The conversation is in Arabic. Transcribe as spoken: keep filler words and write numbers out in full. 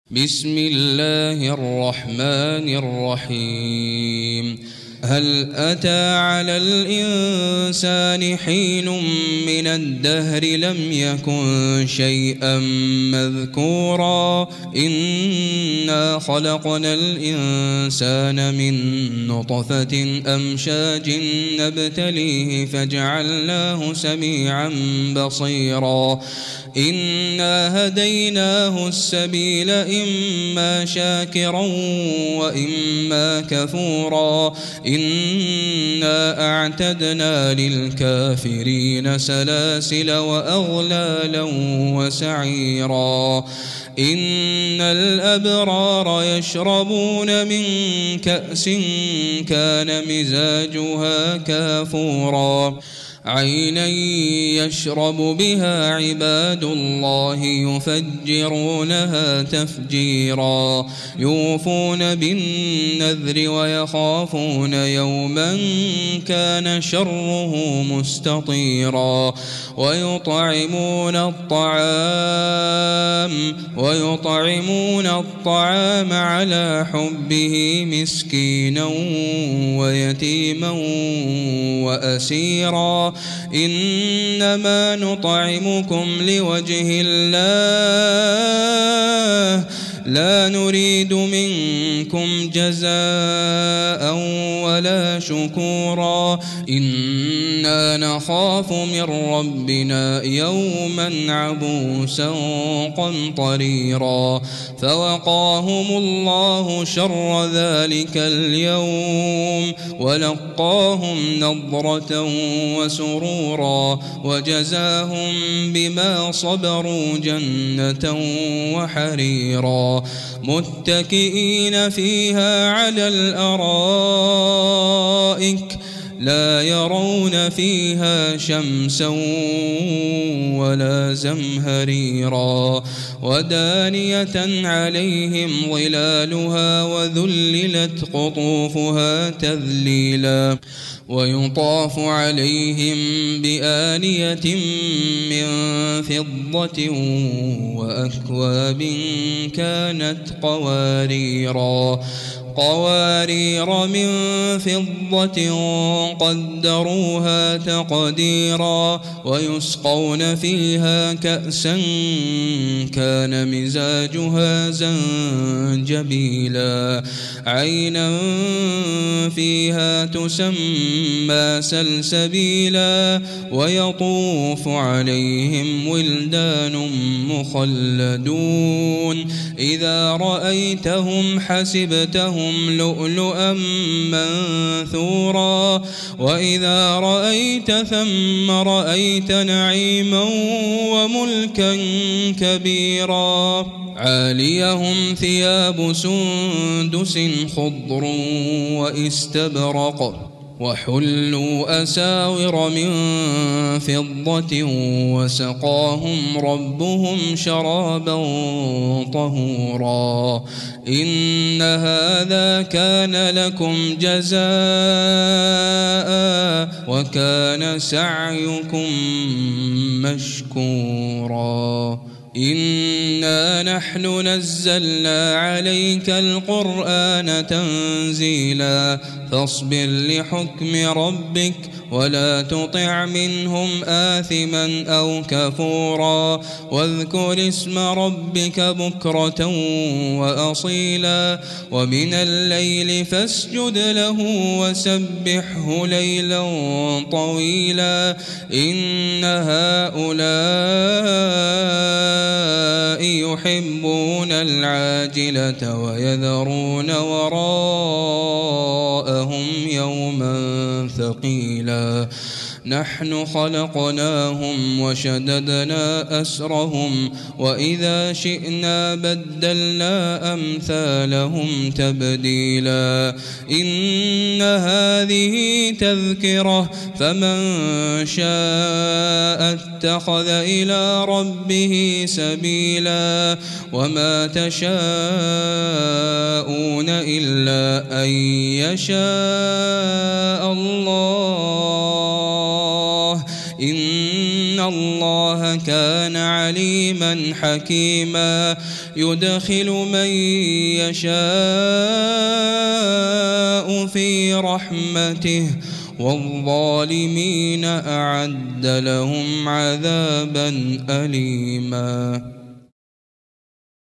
بسم الله الرحمن الرحيم. هل أتى على الإنسان حين من الدهر لم يكن شيئا مذكورا إنا خلقنا الإنسان من نطفة أمشاج نبتليه فجعلناه سميعا بصيرا إنا هديناه السبيل إما شاكرا وإما كفورا إنا أعتدنا للكافرين سلاسل وأغلالا وسعيرا إن الأبرار يشربون من كأس كان مزاجها كافورا عينا يشرب بها عباد الله يفجرونها تفجيرا يوفون بالنذر ويخافون يوما كان شره مستطيرا ويطعمون الطعام ويطعمون الطعام على حبه مسكينا ويتيما وأسيرا إنما نطعمكم لوجه الله لا نريد منكم جزاء ولا شكورا إنا نخاف من ربنا يوما عبوسا قمطريرا فوقاهم الله شر ذلك اليوم ولقاهم نضرة وسرورا وجزاهم بما صبروا جنة وحريرا متكئين فيها على الأرائك لا يرون فيها شمسا ولا زمهريرا ودانية عليهم ظلالها وذللت قطوفها تذليلا ويطاف عليهم بآنية من فضة وأكواب كانت قواريرا قوارير من فضة قدروها تقديرا ويسقون فيها كأسا كان مزاجها زنجبيلا عينا فيها تسمى سلسبيلا ويطوف عليهم ولدان مخلدون إذا رأيتهم حسبتهم لؤلؤا منثورا وإذا رأيت ثم رأيت نعيما وملكا كبيرا عاليهم ثياب سندس خضر واستبرق وحلوا أساور من فضة وسقاهم ربهم شرابا طهورا إن هذا كان لكم جزاء وكان سعيكم مشكورا إنا نحن نزلنا عليك القرآن تنزيلا فاصبر لحكم ربك ولا تطع منهم آثما أو كفورا واذكر اسم ربك بكرة وأصيلا ومن الليل فاسجد له وسبحه ليلا طويلا إن هؤلاء يحبون العاجلة ويذرون وراءهم يوما ثقيلا نحن خلقناهم وشددنا أسرهم وإذا شئنا بدلنا أمثالهم تبديلا إن هذه تذكرة فمن شاء اتخذ إلى ربه سبيلا وما تشاءون إلا أن يشاء الله إن الله كان عليما حكيما يدخل من يشاء في رحمته والظالمين أعد لهم عذابا أليما.